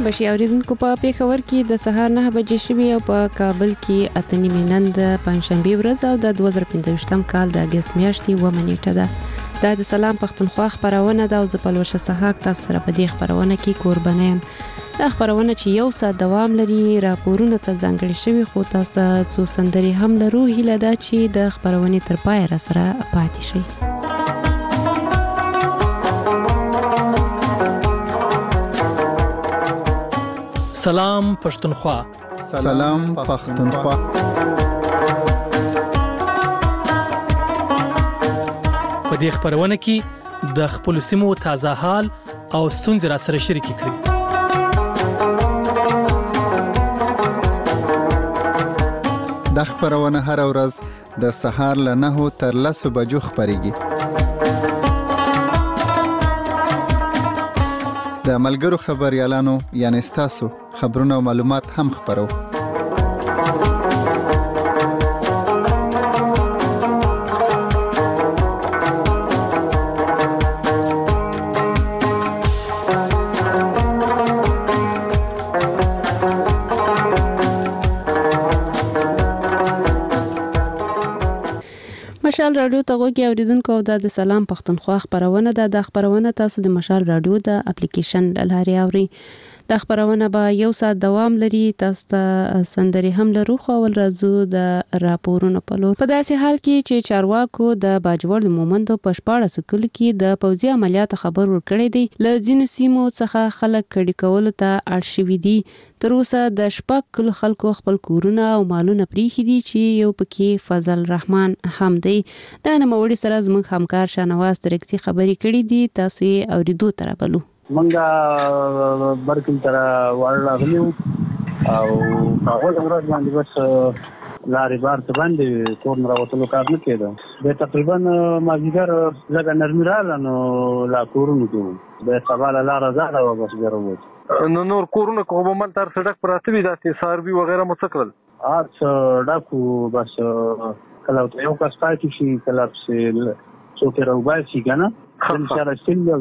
بشي اوریدونکو په پیښور کې د سهار 9 بجې شوې او په کابل کې 8 نن د پنځشنبه ورځ او د 2015 کال د اگست میاشتې 1 نیټه ده. د سلام پښتونخوا خبرونه ده او زه په لوشه سهاک تاسو سره په دې خبرونه کې قربانه یم. دا خبرونه چې یو ساعت دوام لري راپورونه ته ځانګړي شوي خو تاسو ته څو سندري هم لرو هیله ده چې د خبرونې تر پای را سره پاتې شئ. سلام پښتونخوا. سلام پښتونخوا. په دې خبرونه کې د خپل سیمو تازه حال او ستونزې را سره شریک کړئ. د خبرونه هر ورځ د سهار له 9 تر 10 بجو خبريږي. د ملګرو خبريالانو یعنی تاسو خبرونه او معلومات هم خبرو. مشال رادیو ته غوږی اوریدونکو او د سلام پښتونخوا خبرونه ده. د خبرونه تاسو د مشال رادیو د اپلیکیشن لارې اوري. د خبرونه به یو ساعت دوام لري. تاسو ته سندري هم لرو خو ول راځو د راپورونو په لور. په داسې حال کې چې چارواکو د باجوړ مومند په شپاړه سکول کې د پوځي عملیات خبر ورکړی دی. ل ځینو سیمو څخه خلک کډی کول ته اړ شوي دي. تر اوسه د شپږ کلو خلکو خپل کورونه او مالونه پریخي دي چې یو پکې فضل الرحمن هم دی. دا نوموړي سره زموږ همکار شانواز ترکسی خبري کړې دي. تاسو یې اوریدو تر بلو. منګه برکل تر ورلاغلیو او هغه ورځ باندې بس لارې بار ته باندې کور نه راوتلو کار نه کېده. د تقریبا مازیګر زګ نرمي رااله نو لا کورونو کې د سبا لاره زاړه و بس ګروت نو نور کورونه کوم مل تر سړک پراته وي داسې ساروي وغیرہ مڅکل اڅ ډاکو بس کله یو کس پاتې شي کله څه څوک راوباسي کنه ځنه سره یو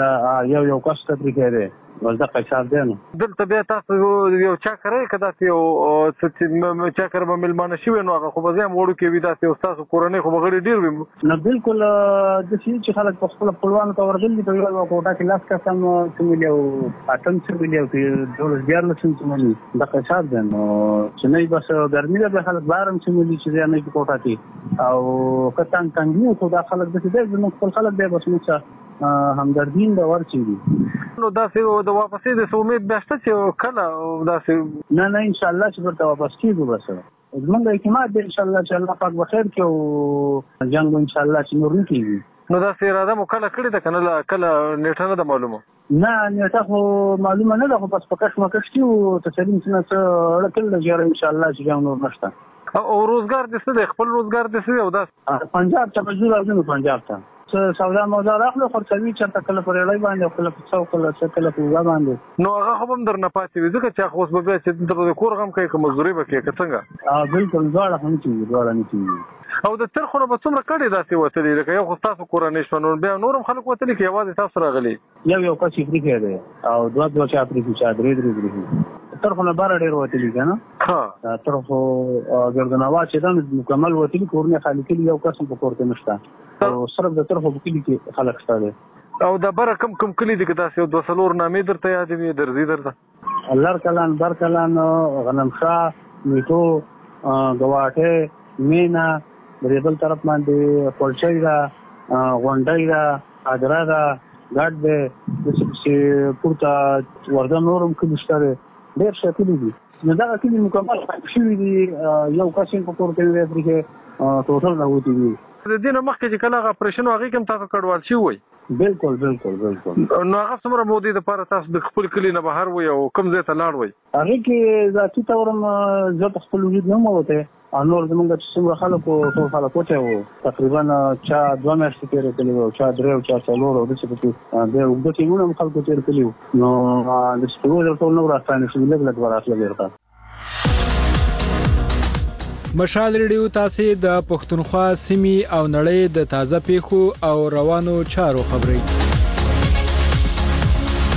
یو کس ته پریږدي ولدا قصاب دی نو دلته بیا تاسو یو چا کوي کدا یو څه چا کار به ملمانه شي نو هغه خو به زم وړو کې وي تاسو تاسو کورنۍ خو بغیر ډیر وي نو بالکل د چې خلک په خپل خپلوانو ته ورغلي په یو کوټه کې لاس کا سم سملیو اټم سملیو کې ډول بیا نه سمولي دا قصاب دی نو چې نه بس ګرمي ده خلک بارم سمولي چې نه په کوټه کې او کتان څنګه ته دا خلک د دې نو خپل خلک به بس نو همدردین دا ورچي دي نو دا څه د واپسې د امید بهشته چې کله دا څه نه ان شاء الله چې ورته واپس کیږي بس زمونږ اعتماد دی ان شاء الله چې الله پاک بخیر کې او جنگ ان شاء الله چې نور نه کیږي. نو دا څه اراده مو کله کړی ده کنه کله نیټه نه ده معلومه نه نیټه خو معلومه نه ده خو بس پکښ مکښ کیو تسلیم څنګه څه لکه جوړ ان شاء الله چې جنگ نور نشته. او روزګار د څه د خپل روزګار د څه او دا پنجاب ته مزور راځي پنجاب ته سودا مودا راخلو خرڅوي چې کله پر لړۍ باندې خپل څو کله کله په باندې نو هغه هم در نه پاتې وي ځکه چې خو اوس به چې د کور غم کوي کوم مزدوري وکړي څنګه بالکل ځاړه هم چې ځاړه نه کیږي او د تر خو به څومره کړي داسې وتلې لکه یو خو تاسو کورنۍ شنو بیا نورم خلک وتلې کې आवाज تاسو راغلي یو کس یې کېده او دوه چا پرې چې درې تر خو نه بار ډېر وتلې کنه ها تر خو ګردنوا چې دا مکمل وتلې کورنۍ خالي کې یو کس په کور کې نشته او صرف د طرفو په کلی کې خلک ستاره او د بره کم کلی دي که تاسو د وسلور نامې درته یاد وي درځي درته الله کلان بر کلان غنم شاه میټو غواټه مینا بریبل طرف باندې پولچای دا غونډای دا اګرا دا ګډ د چې پورته ورده نورم کې مشتره ډېر شکل دي نو دا کلی مکمل شوی دي یو کسین په کور کې دی چې ټوټل راوتی دي د دې مخکې چې کله اپریشن واغې کوم تاسو کډوال شي وای بالکل نو هغه څومره مودې د لپاره تاسو د خپل کلی نه بهر وای او کوم ځای ته لاړ وای هغه کې ذاتي تورم زه خپل وجود نه موته انور زمونږ چې څومره خلکو ټول خلک وته وو تقریبا چا 2 میاشتې تیر کړي وو چا 3 او چا 4 او د څه په د وګړو کې موږ خلکو تیر کړي نو د سپورټ ټول نو راځي چې لږ وراتله ورته مشال ریډیو تاسو د پښتونخوا سیمې او نړۍ د تازه پیښو او روانو چارو خبري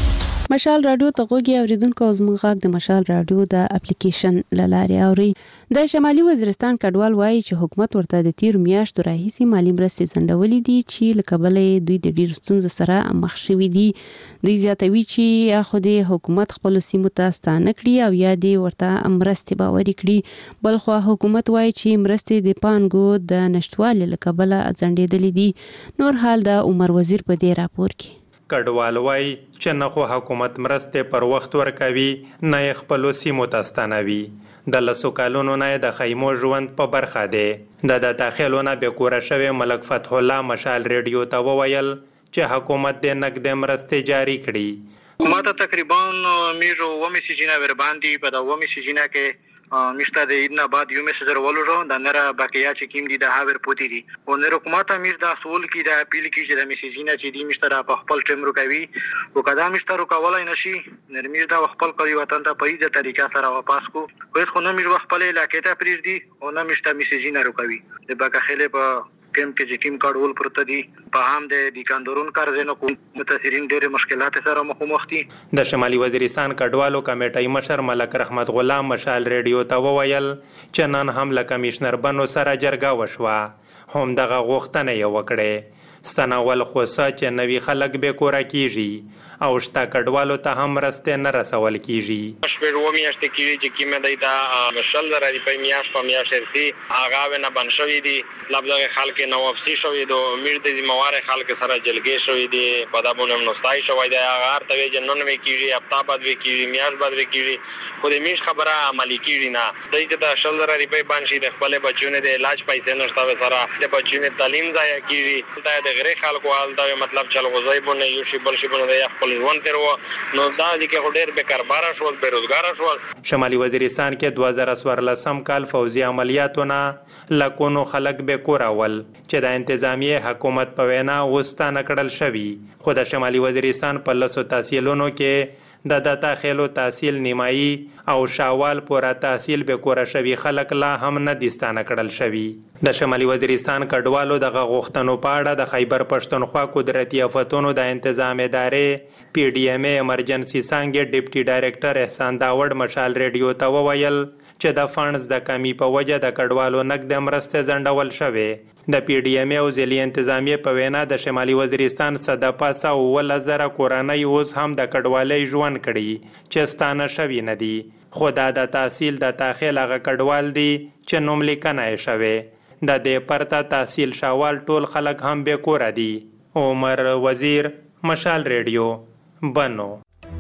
مشال رادیو ته غوږی اوریدونکو زموږ غږ د مشال رادیو د اپلیکیشن لارې اوري. د شمالي وزیرستان کډوال وایي چې حکومت ورته د تیر میاشتو راهیسي مالی مرستې ځنډولې دي چې لکبل دوی د ډیر ستونزو سره مخ شوي دي. دوی زیاتوي چې یا خو د حکومت خپل سیمو ته ستانه کړي او یا د ورته مرستې باوري کړي. بل خو حکومت وایي چې مرستې د پانګو د نشټوالي لکبل ځنډېدلې دي. نور حال د عمر وزیر په دې راپور کې کډوال وایي چې نه خو حکومت مرستې پر وخت ورکوي نه یې خپلو سیمو ته ستنوي. د لسو کالونو نه د خیمو ژوند په برخه دی. د داخلو نه بې کوره شوی ملک فتح الله مشال ریډیو ته وویل چې حکومت د نقدې مرستې جاری کړي. ما ته تقریبا میرو ومی سیجینا ور باندې په دا ومی سیجینا کې میشته د ایدنا بعد یو میسج ورولو د نره باقیا چې کیم دي د هاور پوتی دي او نره حکومت امیر د اصول کې د اپیل کې چې د میسجینا چې دی میشته په خپل ټیم روکوي او کدا میشته روکولای نشي نرمیر د خپل کوي وطن ته په دې طریقه سره واپس کو خو خو نه میر خپل علاقې ته پریږ دي او نه میشته میسجینا روکوي د باقاخله په کم کې چې کیم کارول پروت دي په هم د دکاندارون کارزنو کوم متاثرین ډېر مشکلات سره مخ دي. د شمالي وزیرستان کډوالو کمیټې مشر ملک رحمت غلام مشال ریډیو ته وویل چې نن هم له کمشنر بنو سره جرګه وشوه هم دغه غوښتنه یې وکړه. ستنول خو چې نوي خلک به کورا کیږي او شتا کډوالو ته هم مرستې نه رسول کیږي. شپږ و میاشتې کیږي چې کیمه دایته مشل درې په میاش په میاش ورتي هغه نه بن شوې دي مطلب دغه خلک نو واپسی شوې دو امید د مواره خلک سره جلګې شوې دي په دابونه نوستای شوې دی هغه ارته جنن مې کیږي هفته بعد وی کیږي میاش بعد وی کیږي خو دې میش خبره عملی کیږي نه دای چې د شل درې په باندې د خپل بچونه د علاج پیسې نشته سره د بچونه تعلیم ضایع کیږي د غیر خلکو حال دا مطلب چل غوځي بونه یو شی بل شي بونه د خپل ژوند تر نو دا چې ډېر بیکاربار شول بیروزګار شول. شمالي وزیرستان کې 2014 کال فوزي عملیاتونه لکونو خلک به کورول چې د انتظامیه حکومت په وینا وستانه کړل شوی خو د شمالي وزیرستان په لسو تحصیلونو کې د داخلو تحصیل نیمایي او شاوال پورا تحصیل به کور شوی خلک لا هم نه دستانه کړل شوی. د شمالي وزیرستان کډوالو د غوښتنو په اړه د خیبر پښتونخوا قدرتي آفتونو د انتظام ادارې پی ډی ایم ایمرجنسي څنګه ډیپټي ډایریکټر احسان داوړ مشال ریډیو ته وویل چې د فنډز د کمی په وجه د کډوالو نقد مرستې ځنډول شوې. د پی ډی ایم او ځلي انتظامیه په وینا د شمالي وزیرستان صدپاسه او 1000 کورنۍ اوس هم د کډوالۍ ژوند کړي چې ستانه شوي نه دي خو دا د تحصیل د داخل هغه کډوال دي چې نوم لیکنه یې شوی د دې پرته تحصیل شاوال ټول خلک هم به کور دي. عمر وزیر مشال ریډیو بنو.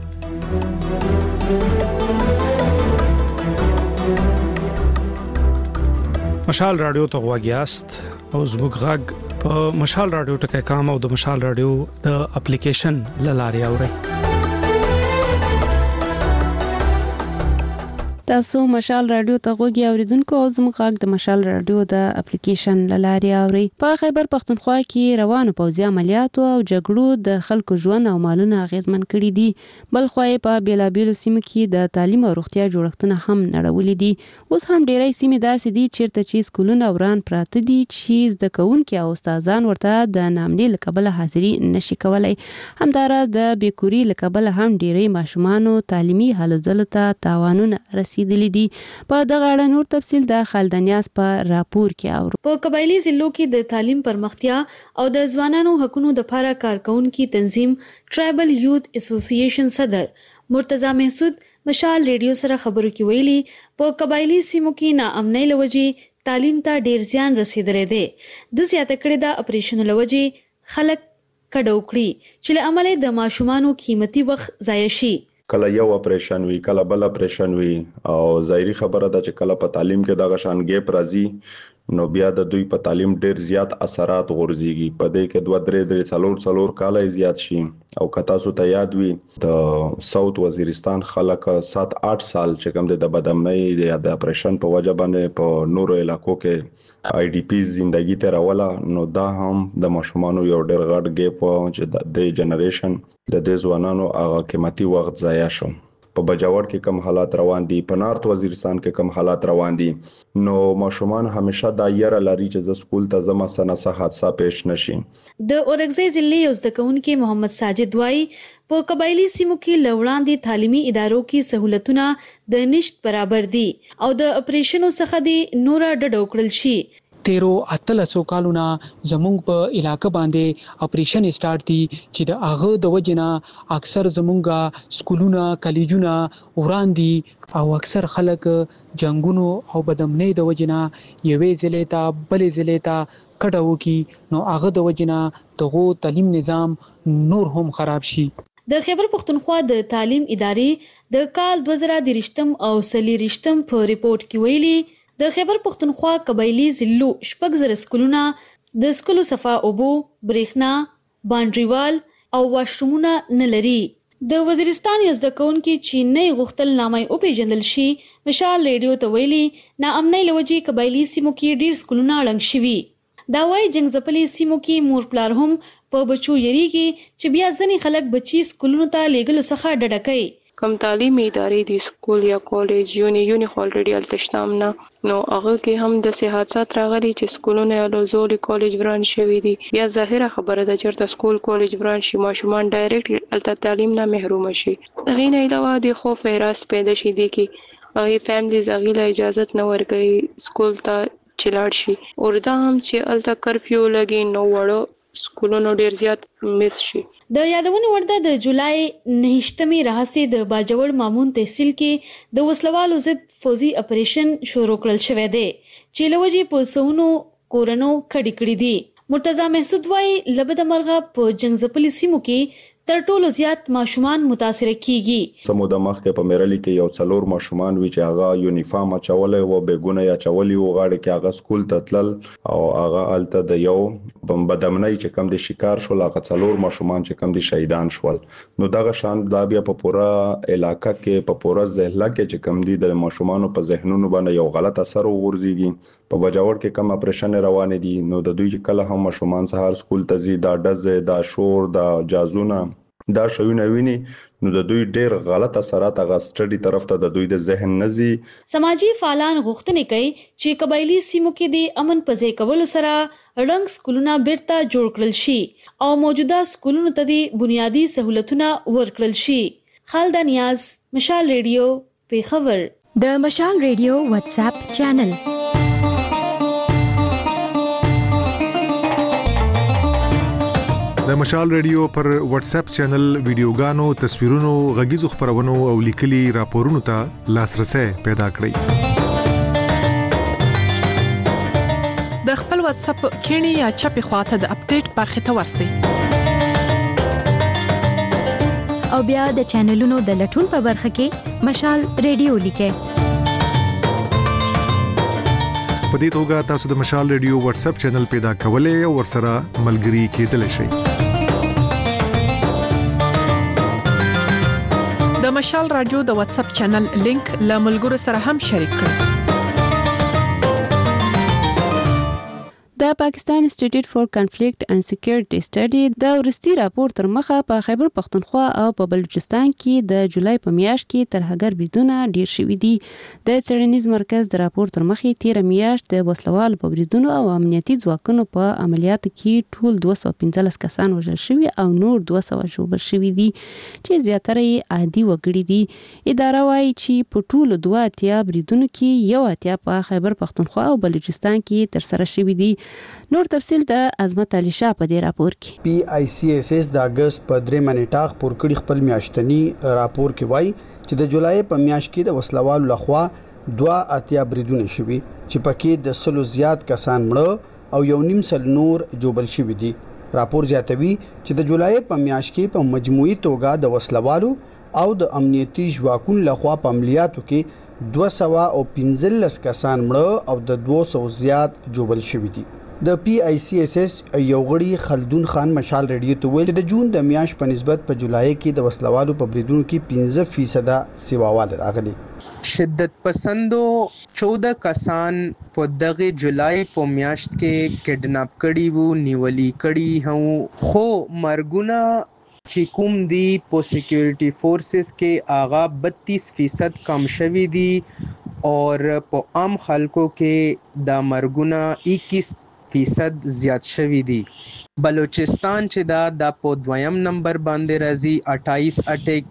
مشال رادیو ته غواګیاست او زموږ غږ په مشال رادیو ټکي کام او د مشال رادیو د اپلیکیشن لاري اوري. تاسو مشال رادیو ته غوږی اوریدونکو او زموږ غږ د مشال رادیو د اپلیکیشن لاري اوري. په خیبر پښتونخوا کې روانو پوځي عملیاتو او جګړو د خلکو ژوند او مالونه اغیزمن کړي دي. بل خو په بیلابیلو سیمو کې د تعلیم او روغتیا جوړښتونه هم نړولې دي. اوس هم ډیری سیمې داسې دي چیرته چې سکولونه وران پراته دي چې زده کوونکي او استادان ورته د نامنې لکبل حاضري نشي کولای. همداراز د بیکوري لکبل هم ډیری ماشومانو تعلیمي هلو ځلو ته تاوانونه رسیدلي دي. په دغه اړه نور تفصیل د خالدنیاس په راپور کې اورو. په قبایلی ضلعو کې د تعلیم پرمختیا او د ځوانانو حقوقو لپاره کارکونکو تنظیم ټرایبل یوث اسوسییشن صدر مرتضی محسود مشال ریډیو سره خبرو کې ویلي په قبایلی سیمو کې ناامنۍ لوجې تعلیم ته ډیر زیان رسیدلې ده. د زیاته کړې د اپریشن لوجې خلک کډو کړي چې له عمله د ماشومانو قیمتي وخت ضایع شي. کله یو اپریشن وی کله بل اپریشن وی او ظاهري خبره ده چې کله په تعلیم کې دغه شان ګیپ راځي نو بیا د دوی په تعلیم ډیر زیات اثرات غورځيږي. په دې کې 2-3 کال زیات شي او کتا سو ته یاد وي د ساوث وزیرستان خلک 7-8 سال چې کوم د بدامنۍ د اپریشن په وجه باندې په نورو علاقو کې آی ډی پی زندگی ته راولا نو دا هم د ماشومانو یو ډیر غټ ګیپ چې د جنریشن د دې ځوانانو هغه قیمتي وخت ضایع شو. په بجاور کې کم حالات روان دي په نارت وزیرستان کې کم حالات روان دي نو ماشومان همیشه دا یره لري چې ز سکول ته زما سنه حادثه پیښ نشي. د اورګزای ضلع یو ځکهونکو محمد ساجد وای په قبایلی سیمو کې لوړاندې تعلیمي ادارو کې سہولتونه د نشټ برابر دي او د اپریشنو څخه د نور ډډ وکړل شي. 13 کالونه زمونږ په علاقې باندې اپریشن سٹارټ دي چې د هغه د وجنه اکثر زمونږه سکولونه کالجونه وړاندې او اکثر خلک جنگونو او بدامنۍ د وجنه یوې ضلع ته بلې ضلع ته کډه وکي نو هغه د وجنه دغه تعلیم نظام نور هم خراب شي. د خیبر پختونخوا د تعلیم ادارې د کال 2023 او 2024 په ریپورت کې ویلي د خیبر پختونخوا قبایلی ضلعو 6,000 سکولونه د سکولو صفا اوبو، برېښنا، باندریوال او واشرومونه نه لري. د وزیرستان یو زده کوونکي چې نه غوښتل نامه او پیژندل شي مشال ریډیو ته ویلي ناامنۍ لوجې قبایلی سیمو کې ډیر سکولونه ړنګ شوي. دا وايي جنگ ځپلي سیمو کې مور پلار هم په بچو یریږي چې بیا ځنې خلک بچي سکولونو ته لیږلو څخه ډډه کوي. کم تعلیمي ادارې دي سکول یا کالج یونی الریډي التشتام نه نو هغه کې هم د حادثات راغلي چې سکولونه یا لوزول کالج وران شوی دي. بیا ظاهره خبره ده چې سکول کالج وران شي ماشومان ډایرکټ الته تعلیم نه محروم شي. هغه نه علاوه د خوف احساس پیدا شي دي کې هغه فیملیز هغه له اجازه نه ورګي سکول ته چلاړ شي او دا هم چې الته کرفیو لګي نو وړو سکولونو ډیر زیات مس شي. د یادونې وړ ده د جولای 9مې راهیسې د باجوړ مامون تحصیل کې د وسلوالو ضد فوزي اپریشن شروع کړل شوی دی چې لوجې په سونو کورونو کډې کړې دي. مرتضی محسود وايي لبد مرغه په جنگ ځپلي سیمو کې تر ټولو زیات ماشومان متاثر کیږي. سمو د مخکې په میرالي کې یو څلور ماشومان وی چې هغه یونیفارم اچولې او بیګونه یا چولې او غاړه کې هغه سکول ته تلل او هغه الته د یو بدامنۍ چې کم د شکار شول هغه څلور ماشومان چې کم د شهیدان شول. نو دغه شان دا بیا په پورا علاقہ کې په پورا ضلع کې چې کم دي د ماشومانو په ذهنونو باندې یو غلط اثر وغورځيږي. په بجاور کې کم اپریشن روان دي نو د دوی کله هم ماشومان سهار سکول ته ځي دا ډز دا شور دا جازونه دا شوونه ویني نو د دوی ډیر غلط اثرات هغه سټډي طرف ته د دوی د ذهن نزي. سماجی فعالان غوښتنه کوي چې قبایلی سیمو کې د امن پځې کولو سره رنګ سکولونه بیرته جوړ کړل شي او موجوده سکولونو ته د بنیادی سہولتونه ورکړل شي. خالد نیاز، مشال ریډیو، پیښور. د مشال ریډیو واتس اپ چینل د مشال ریډیو پر واتس اپ چینل ویډیوګانو، تصویرونو، غږیزو خبرونو او لیکلي راپورونو ته لاسرسي پیدا کړئ. د خپل واتس اپ کینی یا چپی خواته د اپډیټ برخه ته ورسئ. او بیا د چینلونو د لټون په برخه کې مشال ریډیو لیکئ. په دې توګه تاسو د مشال ریډیو واتس اپ چینل پیدا کولای او ورسره ملګري کېدلی شئ. د مشال رادیو د واتس اپ چینل لینک له ملګرو سره هم شریک کړئ. د پاکستان انسټیټیوټ فور کنفلیکټ اند سکیورټي سټډي د ورستي راپور تر مخه په خیبر پختونخوا او په بلوچستان کې د جولای په میاشت کې ترهګر بریدونه ډیر شوي دي. د څېړنیز مرکز د راپور تر مخه 13 میاشت د وسلوال په بریدونو او امنیتي ځواکونو په عملیاتو کې ټول 215 کسان وژل شوي او نور 200 ژوبل شوي دي چې زیاتره یې عادي وګړي دي. اداره وايي چې په ټولو 2 بریدونو کې یو اتیا په خیبر پختونخوا او بلوچستان کې تر سره شوي دي. نور تفصیل د عظمت علي شاه په دې راپور کې. پی آی سی ایس ایس د اگست په 3 منټه خبر کړي خپل میاشتنی راپور کې وایي چې د جولای په میاشت کې د وسلوالو لخوا 2 بریدونه شوي چې پکې د 100 زیات کسان مړه او 1.5 نور جوبل شوي دي. راپور زیاتوي چې د جولای په میاشت کې په مجموعي توګه د وسلوالو او د امنیتي ځواکونو لخوا په عملیاتو کې 215 کسان مړه او د 200 زیات جوبل شوي دي. د پی آی سی ایس ایس یو غړي خلدون خان مشال ریډیو ته ویل د جون د میاشت په نسبت په جولای کې د وسلوالو په بریدونو کې 15% سیواوال راغلي. شدت پسندو 14 کسان په دغه جولای په میاشت کې کډناپ کړي وو، نیولي کړي هو، خو مرګونه چې کوم دی په سکیورټي فورسز کې آغا 32% کم شوي دي اور په عام خلکو کې دا مرګونه 21% فیصد زیات شوي دي. بلوچستان چې دا په 2م نمبر باندې راځي 28 اٹیک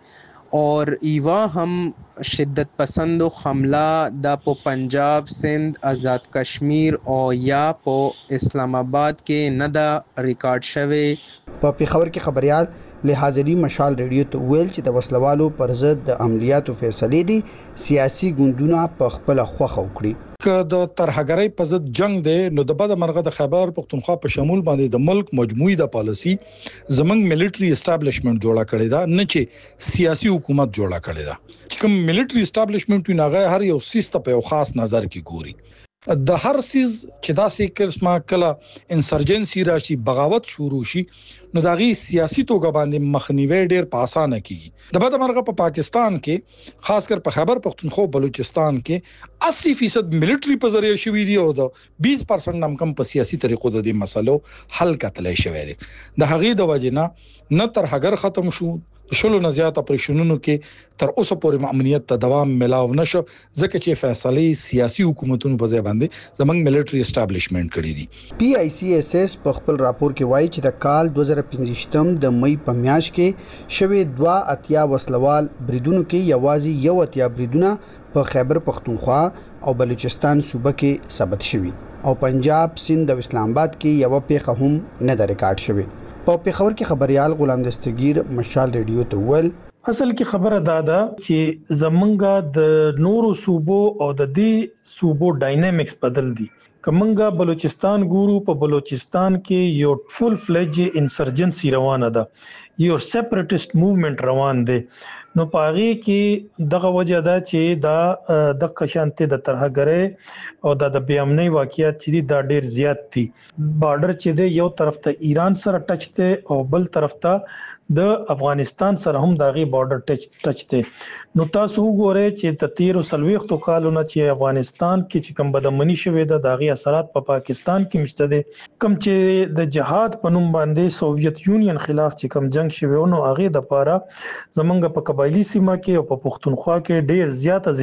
کې اور ایوا هم شدت پسندو حمله دا په پنجاب سند آزاد کشمیر او یا په اسلام آباد کې نه دا ریکارډ شوی. په پیښور کې خبريال لحاظري مشال ریډیو ته ویل چې د وسلوالو پر ضد د عملیاتو فیصلې دي سیاسي ګوندونه په خپل خوخه وکړي. که د ترهګرۍ په ضد جنگ دی نو د بده مرغه د خیبر پختونخوا په شمول باندې د ملک مجموعي د پالیسی زمنګ ملټري اسټابلیشمنت جوړه کړی دا نه چې سیاسي حکومت جوړه کړی دا. چې کوم ملټري اسټابلیشمنت نه هر یو سیستم په یو خاص نظر کې ګوري. د هر سیز چې داسې کرسما کله انسرجنسي راشي بغاوت شروع شي نو دغه سیاسي توګه باندې مخنیوي ډیر په اسانه کیږي. د بده مرغه په پاکستان کې خاص کر په خیبر پختونخوا بلوچستان کې 80% ملټري په ذریعہ شوې دي او د 20% نم کم په سیاسي طریقو د دې مسلو حل کتلای شوی دی. د هغې د وجنه نه تر هغه ختم شو شلو نه زیات اپریشنونو کې تر اوسه پورې امنیت ته دوام ملاو نشو ځکه چې فیصله سیاسي حکومتونو په ځای باندې زمنګ ملټري اسټابلیشمنت کړی دي. پی آی سی ایس ایس په خپل راپور کې وایي چې د کال 2015 د مې په میاشت کې شوی 2 وسلوال بریدونو کې یوازې یو اتیا بریدونه په خیبر پختونخوا او بلوچستان صوبه کې ثبت شوي او پنجاب سند او اسلام آباد کې یو پیښه هم نه د ریکارډ شوی. په پیښور کې خبريال غلام دستگیر مشال ریډیو ته ول اصل کې خبره دا چې زمونږه د نورو صوبو او د دې صوبو ډاینامیکس بدل دي. کومنګا بلوچستان ګورو په بلوچستان کې یو فل فلج انسرجنسي روانه ده یو سیپریټیست موومېنټ روان دی. نو پاغي کې دغه وجه ده چې دا د قشانته د ترهګرۍ او د بیامنۍ واقعیت چې دا ډیر زیات دي. بارډر چې دی یو طرف ته ایران سره ټچ دی او بل طرف ته د افغانستان سره هم دغه بارډر ټچ دی. نو تاسو وګورئ چې د 13 کالونو چې افغانستان کې چې کوم بدمنی شوې ده دغه اثرات په پاکستان کې مشته دي. کوم چې د جهاد په نوم باندې سوویت یونین خلاف چې کوم جنگ شوی نو هغه د پاره زمونږ په قبایلی سیمه کې او په پښتونخوا کې ډیر زیاته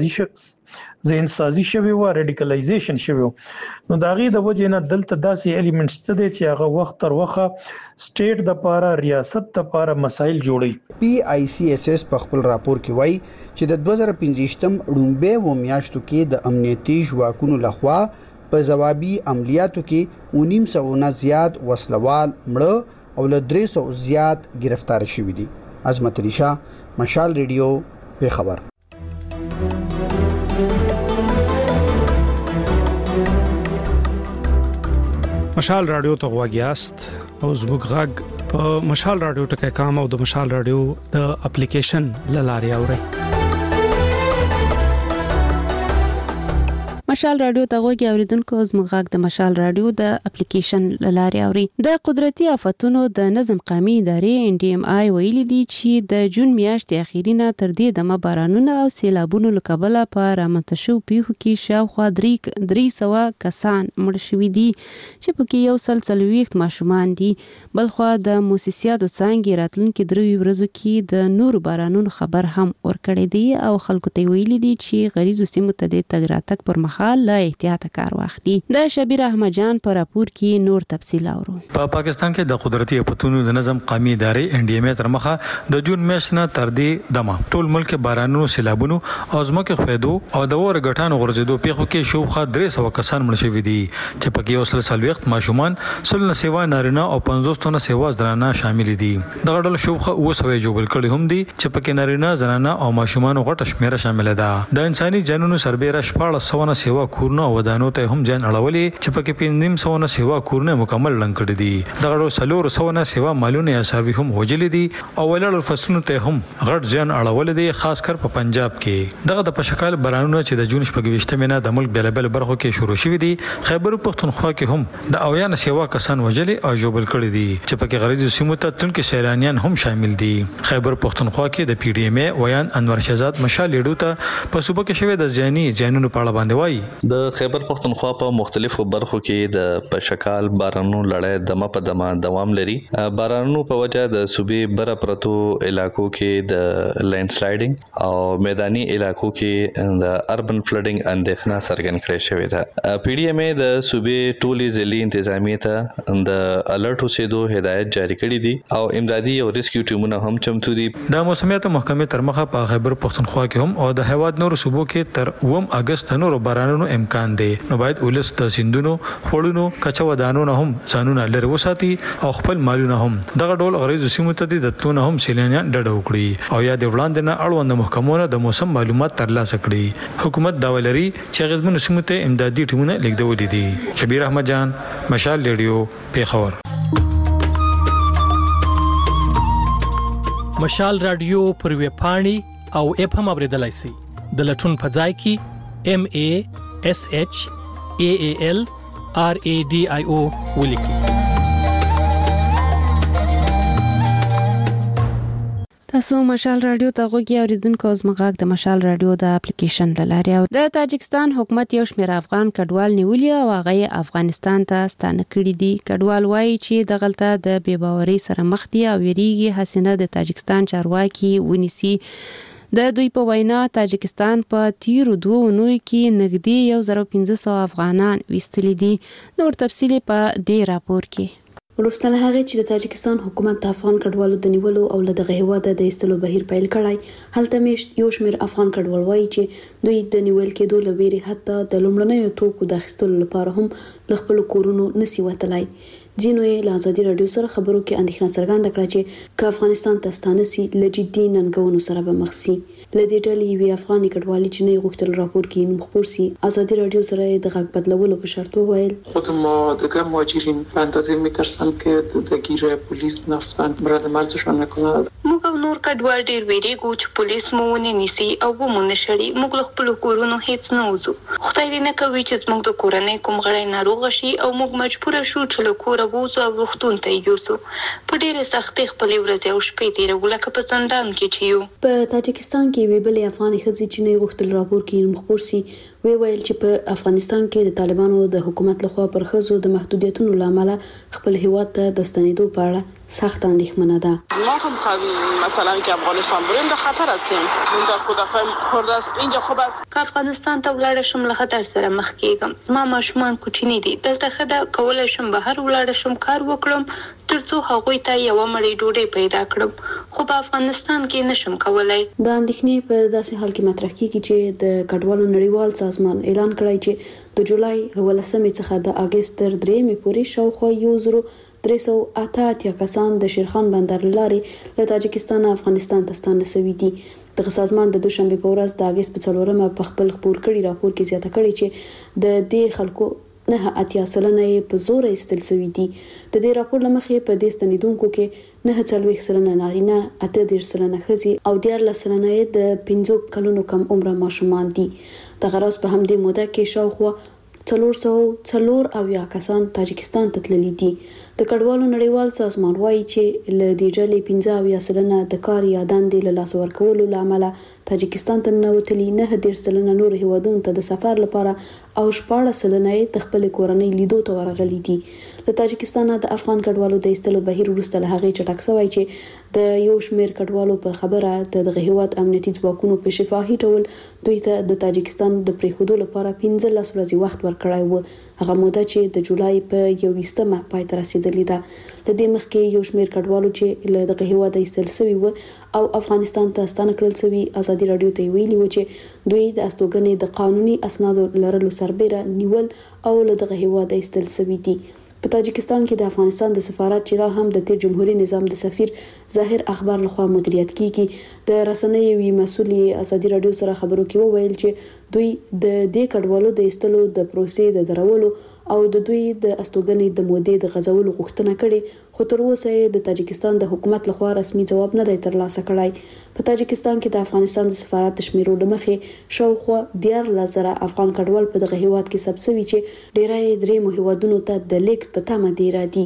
ذهن سازي شوی و ریډیکلایزیشن شوی. نو داغه د وجه نه دلته داسې الیمنټس ته دي چې هغه وخت تر وخه سټیټ د پاره ریاست د پاره مسایل جوړي. پی آی سی ایس ایس په خپل راپور کې وایي چې د 2015 لومبه و میاشتو کې د امنیتي ځواکونو لخوا په ځوابي عملیاتو کې 1900 نه زیات وسلوال مړه او له 300 زیات گرفتار شوي دي. عظمت علي شاه مشال ریډیو پیښور. مشال رادیو ته غواګیاست او زموږ غږ په مشال رادیو ټکي کام او د مشال رادیو د اپلیکیشن لاري اوري. مشال رادیو ته غوږی اوریدونکو زموږ غږ د مشال رادیو د اپلیکیشن لاري اوري. د قدرتي آفتونو د نظم قومي ادارې ان ډي ام آی ویلي دي چې د جون میاشتې اخیرینه تر دې د بارانونو او سیلابونو لکبله په رامنتشو پیښو کې شاوخوا 300 کسان مړ شوي دي چې پکې 140 ماشومان دي. بلخوا د موسسیاتو څنګه راتلونکو 3 ورځو کې د نور بارانونو خبر هم ورکړی دی او خلکو ته ویلي دي چې غریزو سیمو ته د تګ راتګ پر مخ لا احتیاط کار واخلي. د شبیر احمد جان پر راپور کې نور تفصیل اورو. په پاکستان کې د قدرتي آفتونو د نظم قومي ادارې ان ډي ام تر مخه د جون میاشت نه تر دې دمه ټول ملک بارانونو سیلابونو او ځمکې خویدو او د اور غټانو غورځېدو پیښو کې شوخه 300 کسان مړ شوي دي چې پکې 140 ماشومان 16 سیوا نارینه او 50 تنه سیوا زنانه شامل دي. د غړل شوخه 200 جوړل کړي هم دي چې پکې نارینه زنانه او ماشومان غټه شمیره شامل ده. د انساني جنونو سربېره 1400 سیوا کورونه ودانو ته هم ځان اړولې چې پکې 500 سیوا کورونه مکمل لنګ کړي دي. دغه 300 سیوا مالونه یا سروي هم وجلې دي او ولړ فصلونو ته هم غټ ځان اړولې دي خاص کر په پنجاب کې. دغه د پشکال بارانونه چې د جون 28 مینه د ملک بیلابل برخو کې شروع شوي دي. خیبر پختونخوا کې هم د اویان سیوا کسان وجلې او جوبل کړي دي چې پکې غریزو سیمو ته تونکي سیلانیان هم شامل دي. خیبر پختونخوا کې د پی ډي ام ای ویان انور شهزاد مشال لیډو ته په صوبه کې شوی د ځاني جنونو په اړه باندې وایي د خیبر پختونخوا په مختلفو برخو کې د پشکال بارانونو لړۍ دمه په دمه دوام لري. بارانونو په وجه د صوبې بره پرتو علاقو کې د لینډ سلایډینګ او میداني علاقو کې د اربن فلډینګ اندېښنه څرګند کړې شوې ده. پی ډي ایم د صوبې ټولي ضلعي انتظامیه ته د الرټ اوسېدو هدایت جاری کړي دي او امدادي او ریسکیو ټیمونه هم چمتو دي. د موسمیات محکمې تر مخه په خیبر پختونخوا کې هم او د هیواد نور صوبو کې تر 9 اگست نور بارانونو امکان دی. نو باید ولس د سیندونو خړونو کچا ودانونو هم ځانونه لري وساتي او خپل مالونه هم دغه ډول غریزو سیمو ته د تونه هم سیلانیان ډډه وکړي او یا د وړاندې نه اړوند محکمونو د موسم معلومات ترلاسه کړي. حکومت دا ولري چې غزمن سیمو ته امدادي ټیمونه لیږدولې دي. شبیر احمد جان، مشال ریډیو، پیښور. مشال رادیو پر ویب پاڼې او اپ هم اوریدلای شئ. د لټون په ځای کې MASHALRADIO ولیکئ. تاسو مشال رادیو ته غوږی اوریدونکو. اوس مغاک د مشال رادیو د اپلیکیشن لاري او د تاجکستان حکومت یو شمېر افغان کډوال نیولي او هغه افغانستان ته ستانه کړي دي. کډوال وایي چې د غلطه د بیباوري سره مخ دي او ویریږي حسینه د تاجکستان چارواکي ونیسي. د دوی په وینا تاجکستان په تیرو 2 اونیو کې نږدې 1500 افغانان وستلي دي. نور تفصیل په دې راپور کې. وروسته هغه چې د تاجکستان حکومت د افغان کډوالو د نیولو او له دغه هیواده د ایستلو بهیر پیل کړای، هلته میشت یو شمېر افغان کډوال وایي چې دوی د نیول کېدو له ویرې حتی د لومړنیو توکو د اخیستلو لپاره هم له خپل کورونو نسی وتلای. ځینو یې له ازادي رادیو سره خبرو کې اندېښنه څرګنده کړه چې که افغانستان ته ستانه سي له جدي ننګونو سره به مخ سي. له دې ډلې یوې افغاني کډوالې چې نه غوښتل راپور کې نوم خپور سي، ازادي رادیو سره د غږ بدلولو په شرط وویل خود ما دیگه مهاجرین به اندازه میترسن که درگیر پلیس نفتن برد مرزشان نکنند. موږ نور کډوال ډیر ویریږو چې پولیس مو ونیسي او ومو نشړي. موږ له خپل کورونو هیڅ نه وځو. خدای دې نه کوي چې زموږ د کورنۍ کوم غړی ناروغ شي او موږ مجبور شو چې له کوره وځو او روغتون ته یوسو. په ډیره سختۍ خپل ورځې او شپې تیرو لکه په زندان کې چې یو. په تاجکستان کې وی بلې افغاني ښځې چې نه غوښتل راپور کې نوم خپور سي ویل چې په افغانستان کې د طالبانو د حکومت لخوا پر ښځو د محدودیتونو لامل خپل هیواد ته د ستنېدو په اړه سخت اندېښمنه ده. ما هم مثلا که افغانستان بریم در خطر هستیم. من در کودکان خورده است اینجا خوب است. که افغانستان ته ولاړ شم له خطر سره مخ کېږم. زما ماشومان کوچني دي. دلته خدای کولای شم بهر ولاړ شم کار وکړم ترڅو هغوی ته یو مړی ډوډۍ پیدا کړم. خو په افغانستان کې نشم کولای. د اندېښنې په داسې حال کې مطرح کیږي چې د کډوالو نړیوال سازمان اعلان کړی چې د جولای 18 څخه د اگست تر 3 پورې شاوخوا 1388 کسان د شیرخان بندر لارې له تاجکستان افغانستان ته ستانه شوي دي. دغه سازمان د دوشنبه په ورځ د اگست په 4 په خپل خبر کړي راپور کې زیاته کړي چې د دې خلکو 9.8% په زور ایستل شوي دي. د دې راپور لمخې په دې ستنیدونکو کې 9.4% نارینه، 8.3% ښځې او 14% د 15 کلونو کم عمره ماشومان دي. دغه راز په همدې موده کې شاوخوا 404 کسان تاجکستان ته تللي دي. د کډوالو نړیوال سازمان وایي چې له دې ډلې 15% د کار یا دندې له لاسه ورکولو له امله تاجکستان ته ننوتلي، 9.3% نور هیوادونو ته د سفر لپاره او 14% د خپل کورنۍ لیدو ته ورغلي دي. له تاجکستان د افغان کډوالو د ایستلو بهیر وروسته له هغې چټک شوی چې د یو شمېر کډوالو په خبره دغه هیواد امنیتي ځواکونو په شفاهي ډول دوی ته د تاجکستان د پریښودو لپاره 15 ورځې وخت ورکړی و. هغه موده چې د جولای په 21 پای ته رسیدلې ده. له دې مخکې یو شمېر کډوالو چې له دغه هیواده ایستل شوي و او افغانستان ته ستانه کړل شوي ازادي رادیو ته ویلي و چې دوی د استوګنې د قانوني اسنادو لرلو سربېره نیول او له دغه هیواده ایستل شوي دي. په تاجکستان کې د افغانستان د سفارت چې لا هم د تیر جمهوریت نظام د سفیر ظاهر اخبار لخوا مدیریت کیږي، د رسنیو وی مسؤل ازادي رادیو سره خبرو کې وویل چې دوی د دې کډوالو د ایستلو د پروسې د درولو او د دوی د استوګنې د مودې د غځولو غوښتنه کړې، خو تر اوسه د تاجکستان د حکومت لخوا رسمي ځواب نه دی ترلاسه کړی. په تاجکستان کې د افغانستان د سفارت شمیرو لمخې شاوخوا 14,000 افغان کډوال په دغه هیواد کې ثبت شوي چې ډیری درېیمو هیوادونو ته د لیک په تمه دی را دي.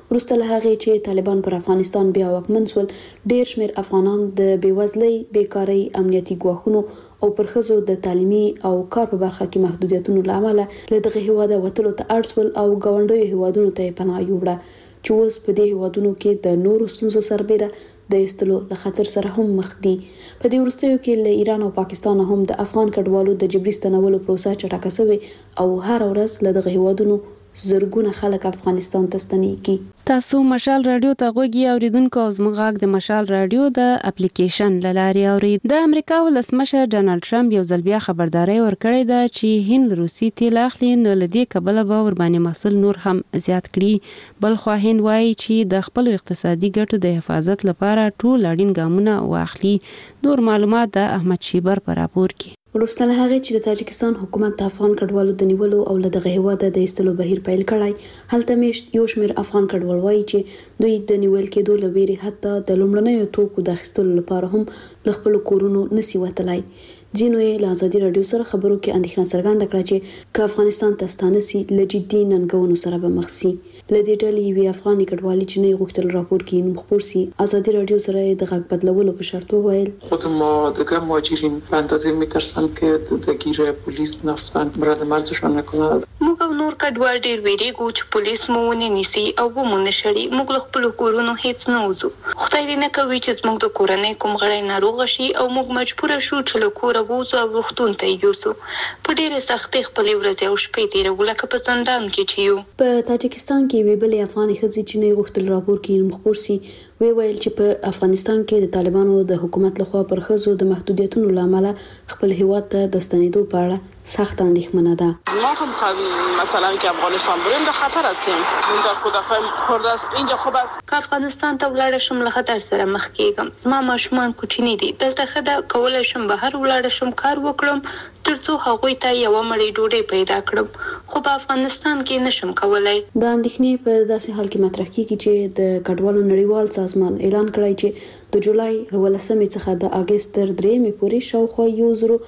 وروسته له هغې چې طالبان پر افغانستان بیا واکمن شول، ډېر شمېر افغانان د بېوزلۍ، بیکارۍ، امنیتي ګواښونو او پر ښځو د تعلیمي او کار په برخه کې محدودیتونو له امله له دغه هیواده وتلو ته اړ شول او ګاونډیو هیوادونو ته یې پناه یووړه، چې اوس په دې هیوادونو کې د نورو ستونزو سربېره د ایستلو له خطر سره هم مخ دي. په دې وروستیو کې له ایران او پاکستان هم د افغان کډوالو د جبري ستنولو پروسه چټکه شوې او هر ورځ له دغه هیوادونو زرګونه خلک افغانستان ته ستنېږي. تاسو مشال رادیو ته غوږی اوریدونکو، زموږ غږ د مشال رادیو د اپلیکیشن لارې اورید. د امریکا ولسمشر ډانلډ ټرمپ یو ځل بیا خبرداري ورکړې ده چې هند روسي تیل اخلي، نو لدی کبله به ور باندې محصول نور هم زیات کړي. بل خو هند وایي چې د خپل اقتصادي ګټو د حفاظت لپاره ټول اړین ګامونه واخلي. نور معلومات د احمد شیبر په راپور کې. وروسته له هغې چې د تاجکستان حکومت د افغان کډوالو د نیولو او له دغه هیواده د ایستلو بهیر پیل کړی، هلته میشت یو شمېر افغان کډوال وایي چې دوی د نیول کېدو له ویرې حتی د لومړنیو توکو د اخیستلو لپاره هم له خپلو کورونو نشي وتلی. ځینو یې له ازادي راډیو سره خبرو کې اندېښنه څرګنده کړه چې که افغانستان ته ستانه سي له جدي ننګونو سره به مخ سي. له دې ډلې یوې افغاني کډوالې چې نه یې غوښتل راپور کې نوم خپور سي، ازادي راډیو سره یې د غږ بدلولو په شرط وویل خود ما دیگه مهاجرین به اندازه میترسن که درگیر پلیس نفتن رد مرزشان نکنند. موږ نور کډوال ډیر ویریږو چې پولیس مو ونه نیسي او مو نشړي. موږ له خپل کورونو هیڅ نه وځو. خدای دې نه کوي چې زموږ د کورنۍ کوم غړی ناروغ شي او موږ مجبور شو چې له کوره وځو او روغتون ته یوسو. په ډېرې سختۍ خپلې ورځې او شپې تېروو لکه په زندان کې چې یو. په تاجکستان کې یوې بلې افغاني ښځې چې نه یې غوښتل راپور کې نوم خپور سي ویل چې په افغانستان کې د طالبانو د حکومت لخوا پر ښځو د محدودیتونو له امله خپل هیواد ته د ستنېدو په اړه سخت اندېښمنه ده. ما هم مثلا که افغانستان بریم در خطر هستیم. اون در کودکان خورده است. اینجا خوب است. که افغانستان ته ولاړ شم له خطر سره مخ کېږم. زما ماشومان کوچني دي. دلته ښه ده کولی شم بهر ولاړ شم، کار وکړم ترڅو هغوی ته یوه مړۍ ډوډۍ پیدا کړم، خو په افغانستان کې نشم کولای. د اندېښنې په داسې حال کې مطرح کیږي چې د کډوالو نړیوال سازمان اعلان کړی چې د جولای له 18 څخه د اگست تر 3 پورې شاوخوا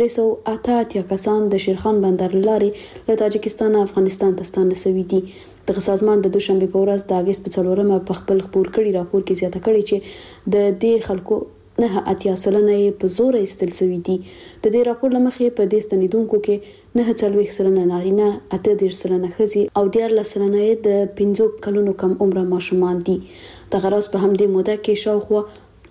1388 کسان د شیرخان بندر لارې له تاجکستان افغانستان ته ستانه شوي دي. دغه سازمان د دوشنبه په ورځ د اگست په 4 په خپل خپور کړي راپور کې زیاته کړې چې د دې خلکو 9.8% په زور ایستل شوي دي. د دې راپور لمخې په دې ستنیدونکو کې 9.4% نارینه، 8.8% ښځې او 14% د 15 کلونو کم عمره ماشومان دي. دغه راز په همدې موده کې شاوخوا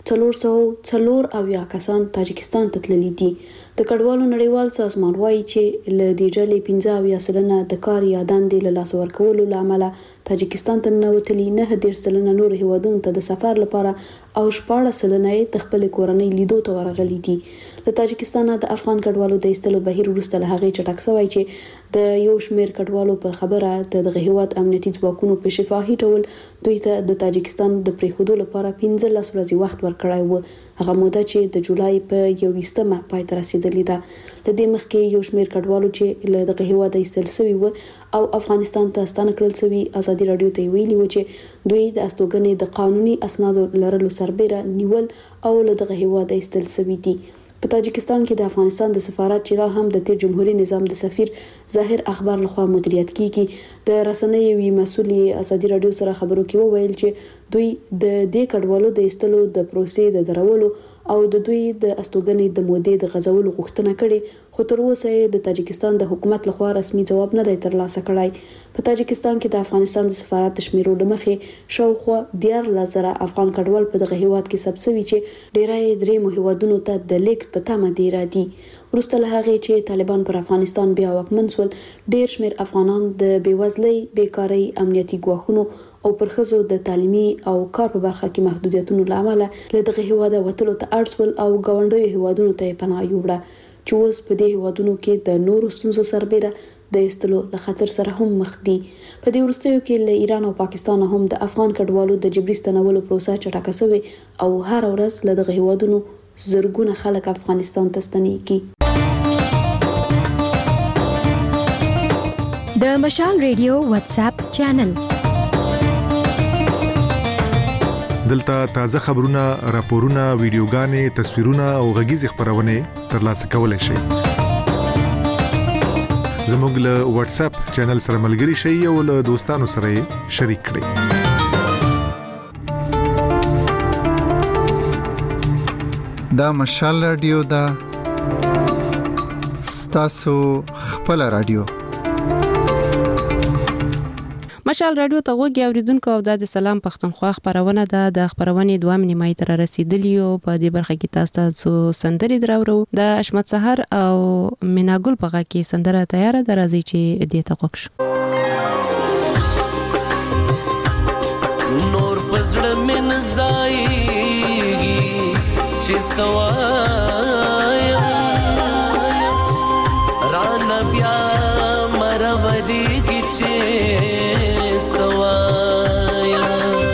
404 کسان تاجکستان ته تللي دي. د کډوالو نړیوال سازمان وایي چې له دې ډلې 15% د کار یا دندې له لاسه ورکولو له امله تاجکستان ته ننوتلي، 9.8% نور هیوادونو ته د سفر لپاره او 14% د خپل کورنۍ لیدو ته ورغلي دي. له تاجکستان د افغان کډوالو د ایستلو بهیر وروسته له هغې چټک شوی چې د یو شمېر کډوالو په خبره دغه هیواد امنیتي ځواکونو په شفاهي ډول دوی ته د تاجکستان د پریښودو لپاره 15 ورځې وخت ورکړی و، هغه موده چې د جولای په 21 پای ته رسیدلې ده. له دې مخکې یو شمېر کډوالو چې له دغه هیواده ایستل شوي و او افغانستان ته ستانه کړل شوي ازادي راډیو ته ویلي و چې دوی د استوګنې د قانوني اسنادو لرلو سربېره نیول او له دغه هیواده ایستل شوي دي. په تاجکستان کې د افغانستان د سفارت چې لا هم د تیر جمهوریت نظام د سفیر ظاهر اخبار لخوا مدیریت کیږي، د رسنیو وی مسؤل ازادي راډیو سره خبرو کې وویل چې دوی د دې کډوالو د ایستلو د پروسې د درولو او د دوی د استوګنې د مودې د غځولو غوښتنه کړې، خو تر اوسه د تاجکستان د حکومت لخوا رسمي ځواب نه دی ترلاسه کړی. په تاجکستان کې د افغانستان د سفارت د شمیرو لمخې شاوخوا 14,000 افغان کډوال په دغه هیواد کې ثبت شوي چې ډیری درې هیوادونو ته د لیک په تمه دی راځي. وروسته له هغې چې طالبان پر افغانستان بیا واکمن شول، ډیر شمېر افغانان د بېوزلۍ، بیکارۍ، امنیتي ګواښونو او پر ښځو د تعلیمي او کار په برخه کې محدودیتونو له امله له دغه هیواده وتلو ته اړ شول او ګاونډیو هیوادونو ته یې پناه یووړه، چې اوس په دې هیوادونو کې د نورو ستونزو سربېره د ایستلو له خطر سره هم مخ دي. په دې وروستیو کې له ایران او پاکستان هم د افغان کډوالو د جبري ستنولو پروسه چټکه شوې او هر ورځ له دغه هیوادونو زرګونه خلک افغانستان ته ستنېږي. د مشال ریډیو واتس اپ چینل دلته تازه خبرونه، راپورونه، ویډیوګانې، تصویرونه او غږیز خبرونه ترلاسه کولای شئ. زموږ له واتس اپ چینل سره ملګري شئ او له دوستانو سره شریک کړئ. دا مشال رادیو دا ستاسو خپل رادیو. مشال رادیو ته وګورئ اوریدونکو او د سلام پښتونخوا خبرونه ده. د خبرونه دوه نیمه تر رسیدلی او په دې برخه کې تاسو سندري دراورو د اشمت سحر او میناګل په غا کې سندره تیار ده، راځي چې دې ته وښه. نور پزړه من زایږي چې سوایا ران بیا مرودي کې چې سوایا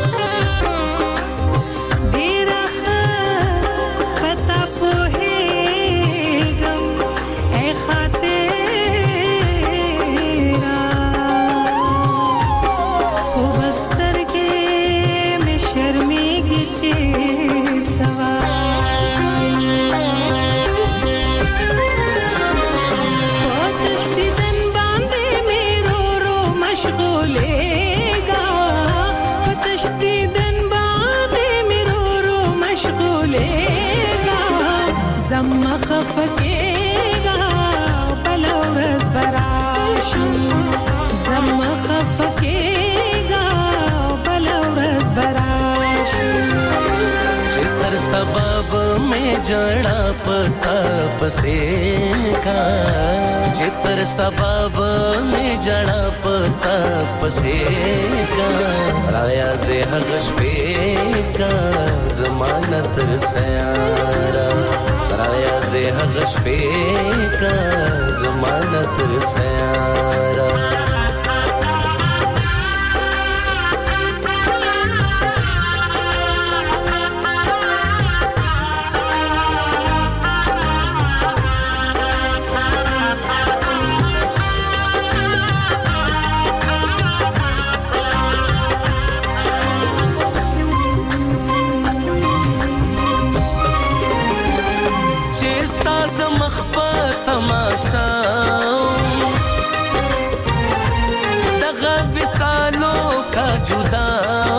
ډیره پتا په هیګم اے خاطرا خو بستر کې مې شرمېږي چې خفکیگا بلورز براشو زم خفکیگا بلورز براشو چتر سبب میں جڑا پتا پسیگا چتر سبب میں جڑا پتا پسیگا رایا دے حغش پیگا زمانت سیارا رایا دے حغش پیگا زمانت سیارا دغه وسالو کا جدا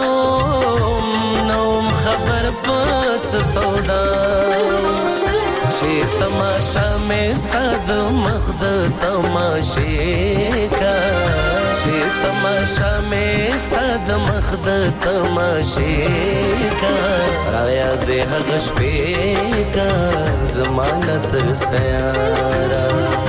نوم خبر پس سودا چې تماشا میں صد مخد تماشے کا چې تماشا میں صد مخد تماشے کا رایا دے حغش پہ کا ضمانت سیارا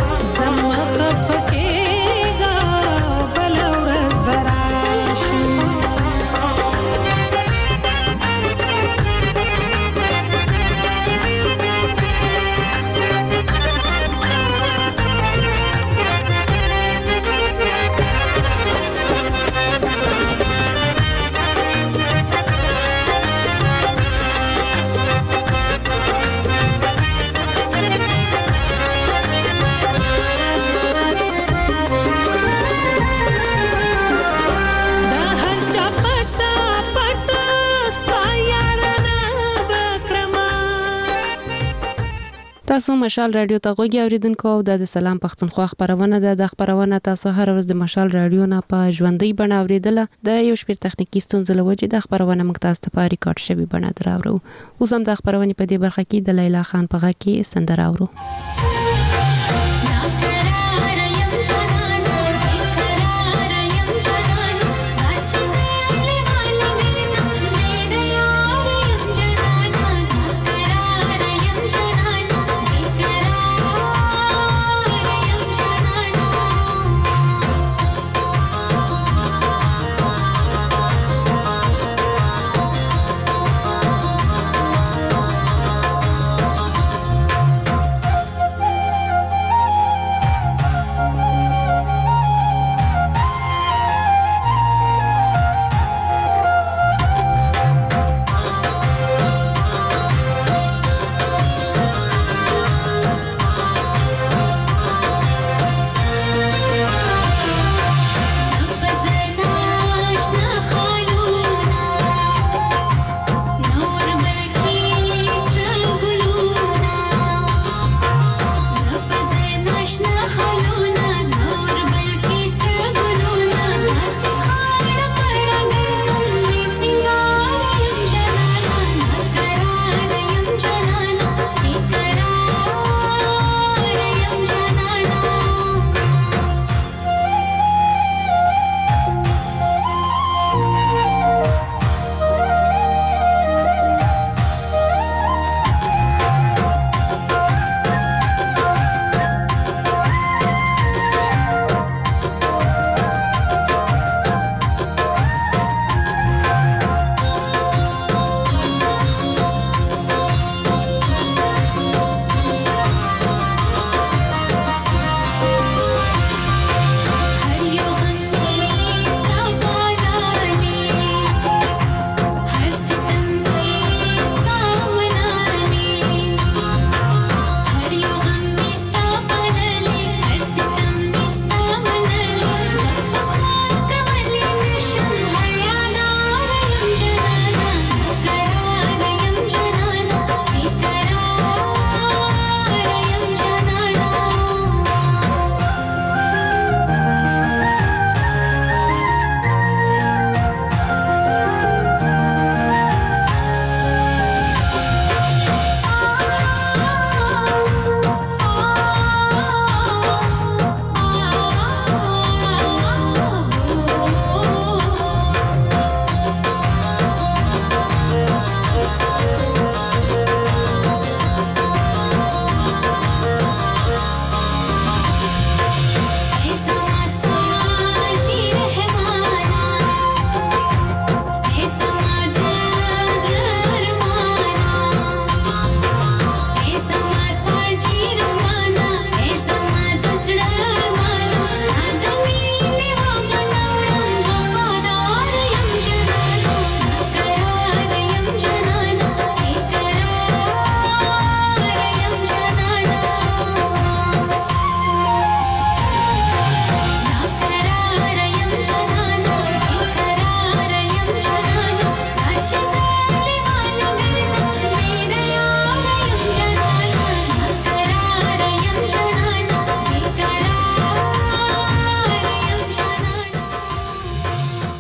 تاسو مشال رادیو ته غوږی اوریدونکو او د سلام پښتونخوا خبرونه ده. د خبرونه تاسو هر ورځ د مشال رادیو نه په ژوندۍ بڼه اوریدله. د یو شپږ تخنیکی ستونزې لوجه د خبرونه موږ تاسو ته په ریکارډ شوی بڼه دراوړو. اوس هم د خبرونه په دې برخه کې د لیلا خان په غا کې سندره اورو.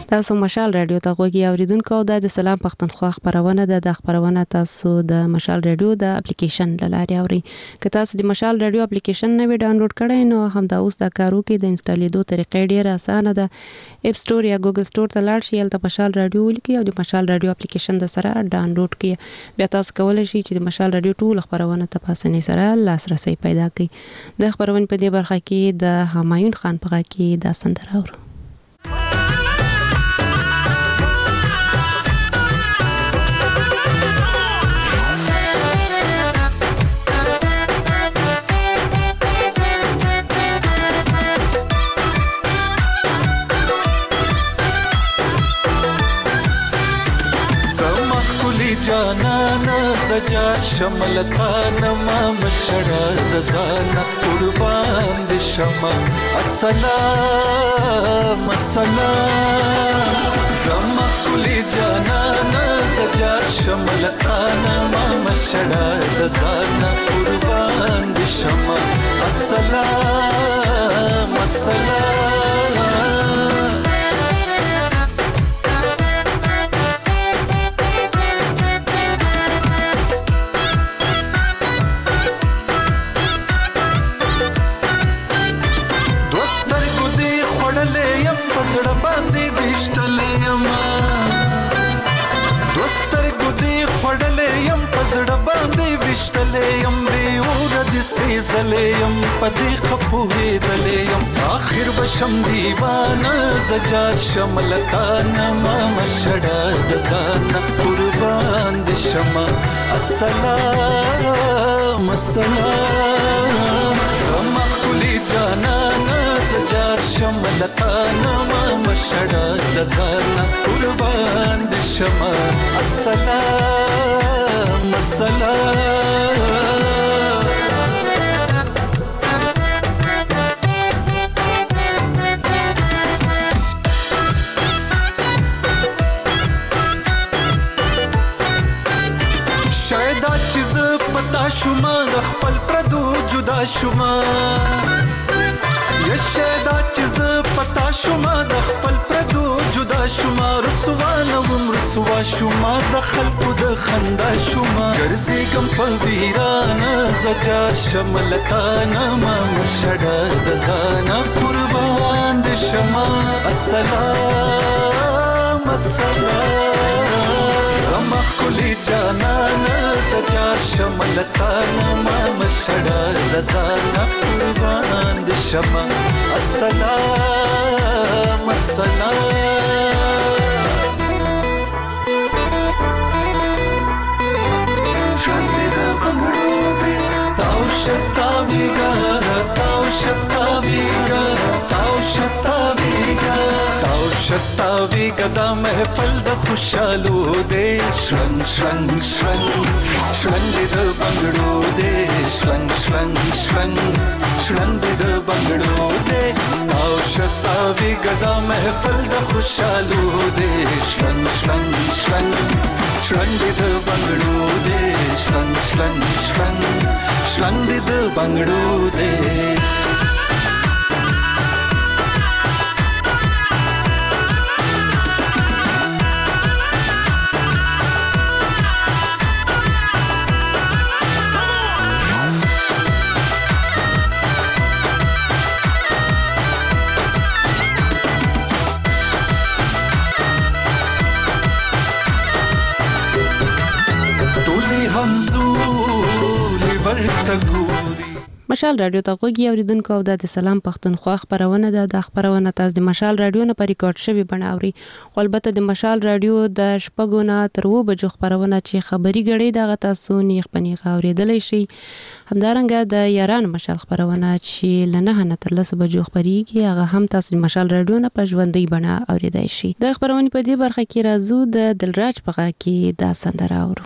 تاسو مشال رادیو ته غوږی اوریدونکو د سلام پښتونخوا خبرونه د خبرونه تاسو د مشال رادیو د اپلیکیشن لاري اوري که تاسو د مشال رادیو اپلیکیشن نه ډاونلوډ کړئ نو هم دا اوس د کارو کې د انسټالیدو طریقې ډیره اسانه ده. اپ سٹور یا ګوګل سٹور ته لاړ شئ د مشال رادیو لیکي او د مشال رادیو اپلیکیشن د سره ډاونلوډ کړئ. بیا تاسو کولای شئ چې د مشال رادیو ټول خبرونه ته په اسانۍ سره لاسرسي پیدا کړئ. د خبرونه په دې برخه کې د همایون خان په کې د سندره اورو. جانانا سجا شملتان ما مشڑا دزانا قربان دی شما السلام السلام زما کلی جانانا سجا شملتان ما مشڑا دزانا قربان دی شما السلام السلام وشتلیم بیور د سیزلیم پدې خپوهې دلیم آخر بشم دیوانه زجا شملتان ما مشړه د ځان قربان د شمه السلام السلام زما کلی جانانه زجا شملتان ما مشړه د ځان قربان د شمه السلام السلام شاید چیز پتا شوما د خپل پردو جدا شوما یا شاید چیز پتا شوما د خپل پردو جدا شوما رسوا نوم رسوا شوما د خلقو د خندا شوما ګرځي کم په ویرانه زجا شملتانه ما مشړه د ځانا قربان د شما السلام السلام زما کلی جانانه زجا شملتانه ما مشړه د ځانا قربان د شما السلام السلام شتاویگا تاو شتاویگا تاو شتاویگا تاو شتاویگا دا محفل دا خوشالو دے شرنگ شرنگ شرنگ شرنگ دا بنگڑو دے شرنگ شرنگ شرنگ شرنگ دا بنگڑو دے تاو شتاویگا دا محفل دا خوشالو دے شرنگ شرنگ شرنگ شرنگ دا بنگڑو دے شرنگ شرنگ شرنگ شرنگ دا بنگڑو دے مشال رادیو ته غوږی اوریدونکو او د سلام پښتونخوا خبرونه د خبرونه تاسو د مشال رادیو نه پر ریکارډ شوی بناوري البته د مشال رادیو د شپږو نه تر 2 بجو خبرونه چې خبري غړي دغه تاسو نیغ پنیغ اوریدلای شي. همدارنګه د یاران مشال خبرونه چې لنه نه تر 10 بجو خبريږي هغه هم تاسو د مشال رادیو نه په ژوندۍ بنا اوریدای شي. د خبرونه په دې برخه کې راځو د دلراج په کې د سندره اورو.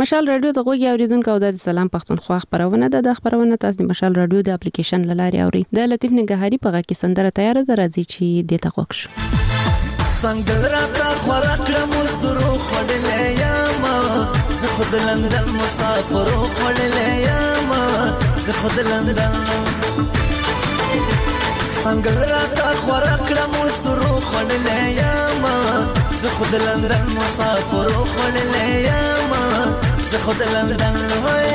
مشال رادیو ته غوږی اوریدونکو او د سلام پښتونخوا خبرونه د خبرونه تاسو د مشال رادیو د اپلیکیشن لاري اوري د لطیف نګهاري په غږ کې سندره تیار ده راځي چې د ته غوښ څنګه راته خورکړه مزدورو خړلې یما زه خود لندن مسافر خړلې یما زه خود لندن څنګه راته خورکړه مزدورو خړلې یما زه خود لندن مسافر خړلې یما زه خود لندن وای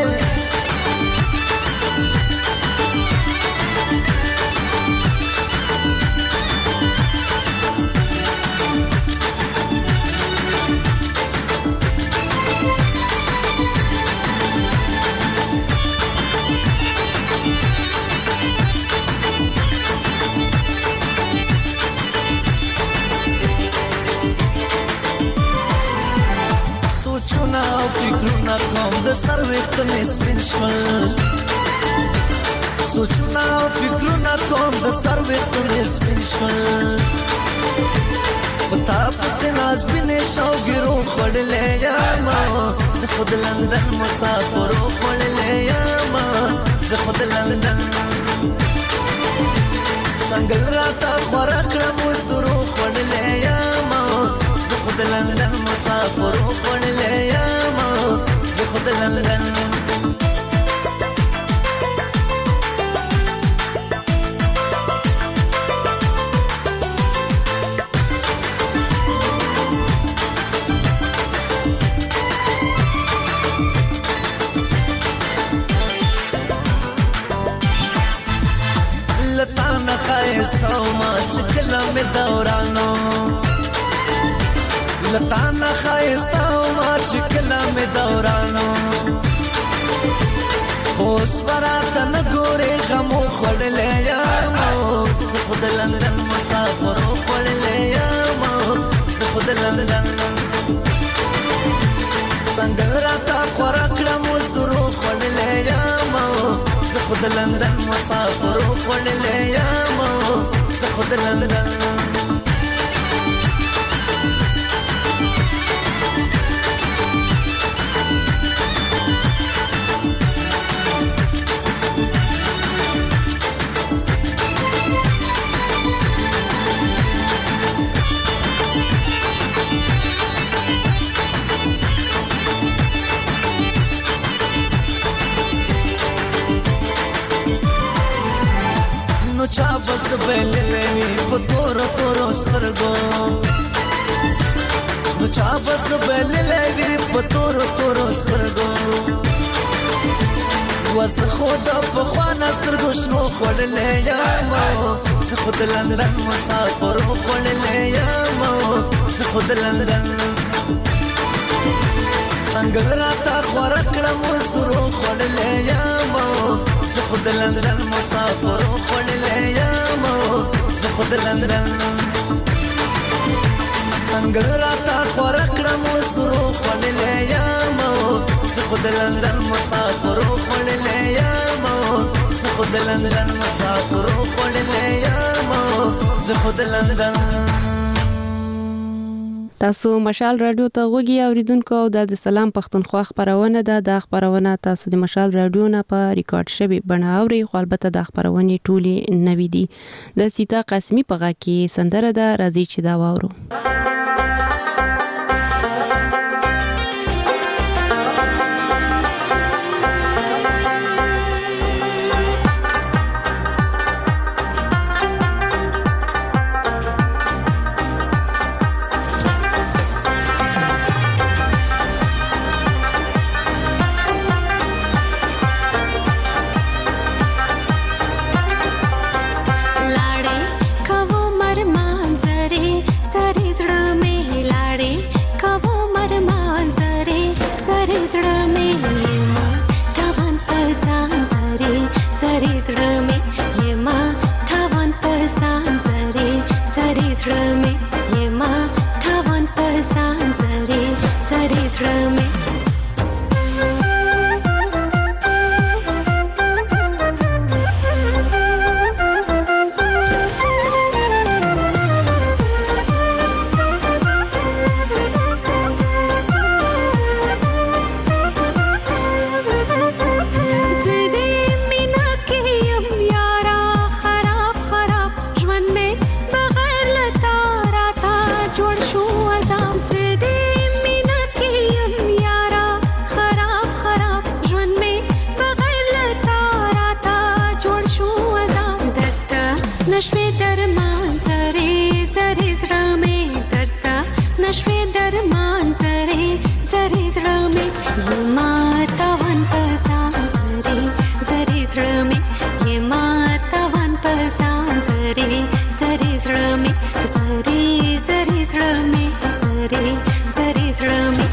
فکرونه کوم د سر وخت مې سپین شول سوچونه فکرونه کوم د سر وخت مې سپین شول پتا پس ناز بنې شوګرو خړلې یما زه خود لندن مسافر خړلې یما زه خود لندن څنګه راته خورکړه مزدورو خړلې یما زه خود لندن مسافر خړلې یما زه خود لندن لتانا خایستا ما چکلا می دورانو لتانا خایستا ما چکلا می دورانو خوش براتا نگوری غمو خوڑلے یامو سخود لندن مسافرو خوڑلے یامو سخود لندن سنگل راتا خوراکڑا مزدورو خوڑلے یامو سخود لندن مسافرو خوڑلے یامو سخود لندن چا بس بیلې وی په تور تور سترګو نو چا بس بیلې وی په تور تور سترګو وس خدا په خوانه سترګو شنو خړلې یامو زه خود لندن مسافر خړلې یامو زه خود لندن څنګه راته خورکړه مزدورو خړلې یامو زه خود لندن مسافر خړلې یامو زه خود لندن څنګه راته خورکړه مزدورو خړلې یامو زه خود لندن مسافر خړلې یامو زه خود لندن مسافر خړلې یامو زه خود لندن تاسو مشال رادیو ته غوږی اوریدونکو او د سلام پښتونخوا خبرونه ده د خبرونه تاسو د مشال رادیو نه په ریکارډ شوی بڼه اوري خو البته د خبرونه ټولي نوي دي د سیتا قاسمی په غا کې سندره ده راځي چې دا واورو लाड़े कवो मर मांजरे सरे زری زری زړه مې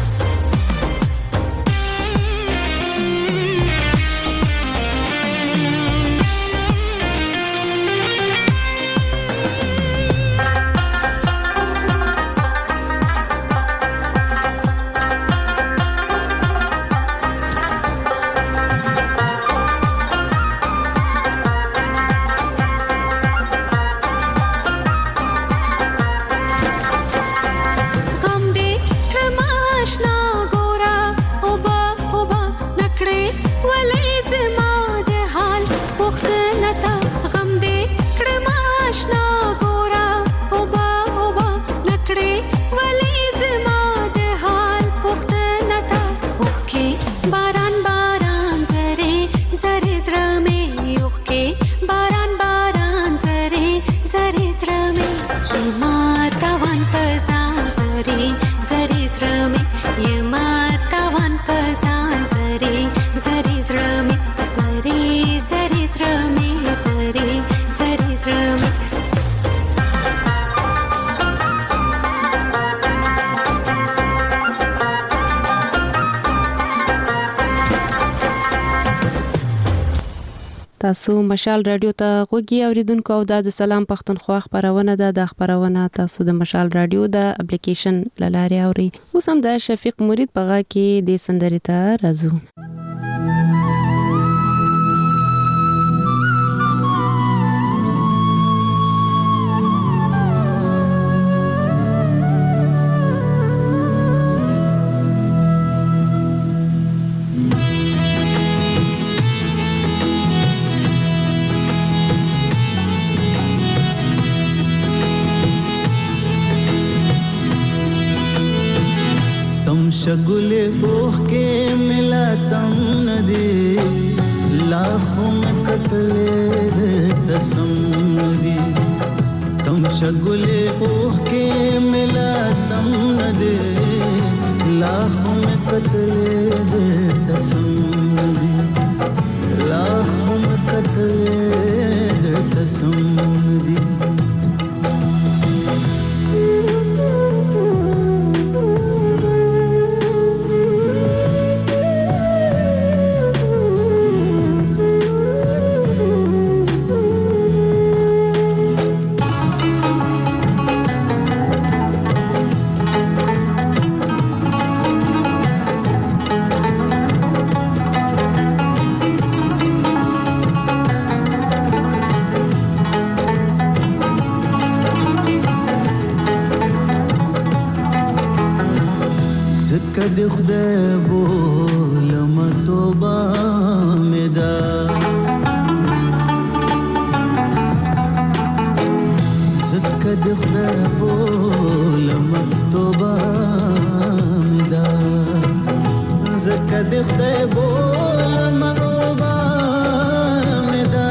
تاسو مشال رادیو ته غوږی اوریدونکو او د سلام پښتونخوا خبرونه د خبرونه تاسو د مشال رادیو د اپلیکیشن لاره اوري اوس هم د شفیق مرید پغا کې د سندري ته راځو शगुले ओख के मिला तम नदी लाखों में कतले तसम नदी तुम शगुले ओख के मिला तम नदी लाखों में कतले तसम नदी लाखों में कतले तसम नदी کد خدای بولم توبه مدا زکد خدای بولم توبه مدا زکد خدای بولم توبه مدا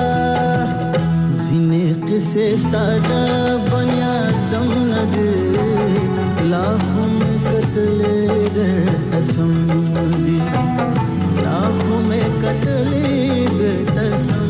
زینه قصه ستاده بنیادم نده लाखों में कतले दे तसम दी लाखों में कतले दे तसम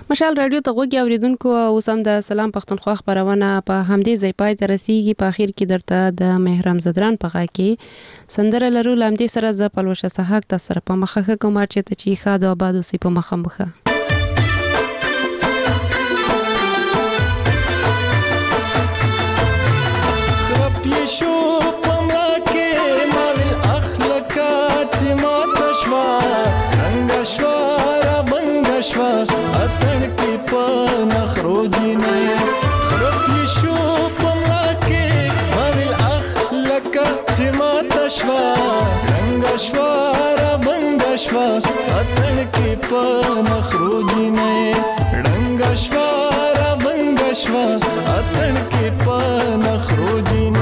مشال رادیو ته غوږی اوریدونکو او سم د سلام پښتونخوا خبرونه په همدې ځای پای ته رسیدي. په اخر کې درته د مهرام زدران په غا کې سندره لرو لامدې سره ز پلوشه سحق د سره په مخه کوم چې ته خاده آباد اوسې په مخه مخه. شو پملا کې ماویل اخلاقات چې ما تشوا رنگشوا را بنگشوا اتن کې په نخروجي نه خراب شو پملا کې ماویل اخلاقات چې ما تشوا رنگشوا را بنگشوا اتن کې په نخروجي نه رنگشوا را بنگشوا اتن کې په نخروجي نه.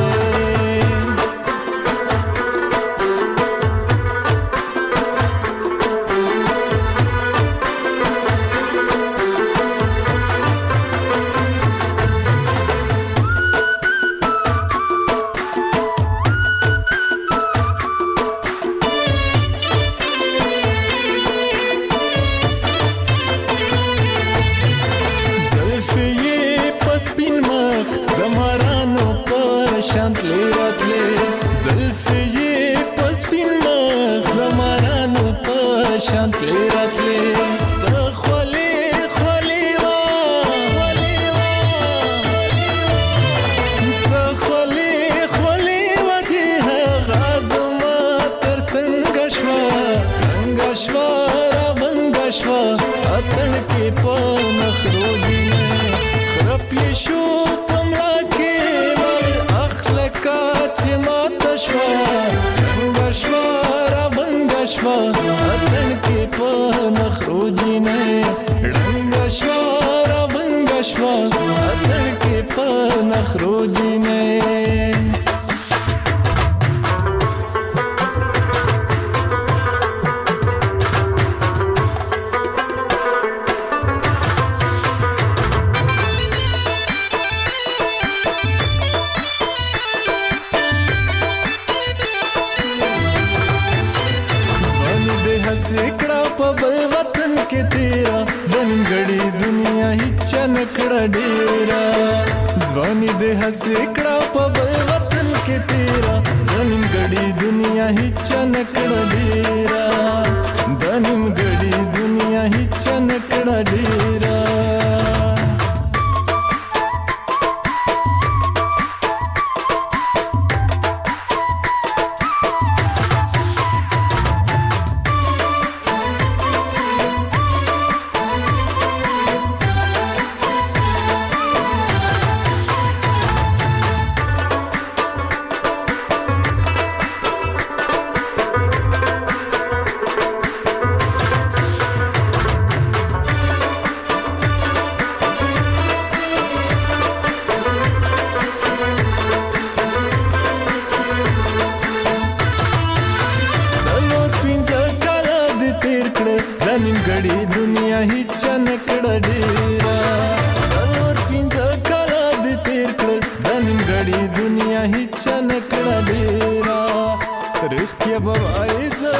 دنیا هیڅ نه کړه ډیرا رښتیا به وایي